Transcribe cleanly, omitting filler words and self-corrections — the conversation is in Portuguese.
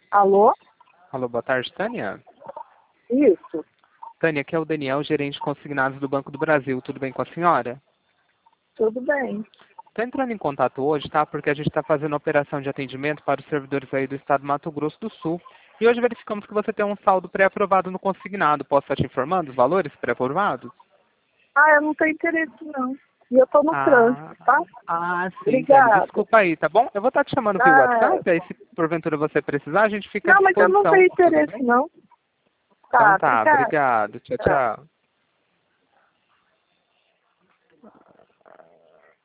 Alô? Alô, boa tarde, Tânia. Isso. Tânia, aqui é o Daniel, gerente de consignados do Banco do Brasil. Tudo bem com a senhora? Tudo bem. Estou entrando em contato hoje, tá? Porque a gente está fazendo uma operação de atendimento para os servidores aí do estado do Mato Grosso do Sul. E hoje verificamos que você tem um saldo pré-aprovado no consignado. Posso estar te informando os valores pré-aprovados? Eu não tenho interesse, não. E eu tô no trânsito, tá? Sim, Tânia. Obrigada. Desculpa aí, tá bom? Eu vou estar te chamando via Ah, WhatsApp, aí se porventura você precisar, a gente fica à não, mas eu não disposição. tenho Tudo interesse, bem? não. Então Tá, tá, obrigada. obrigado. Tchau, Tchau. tchau.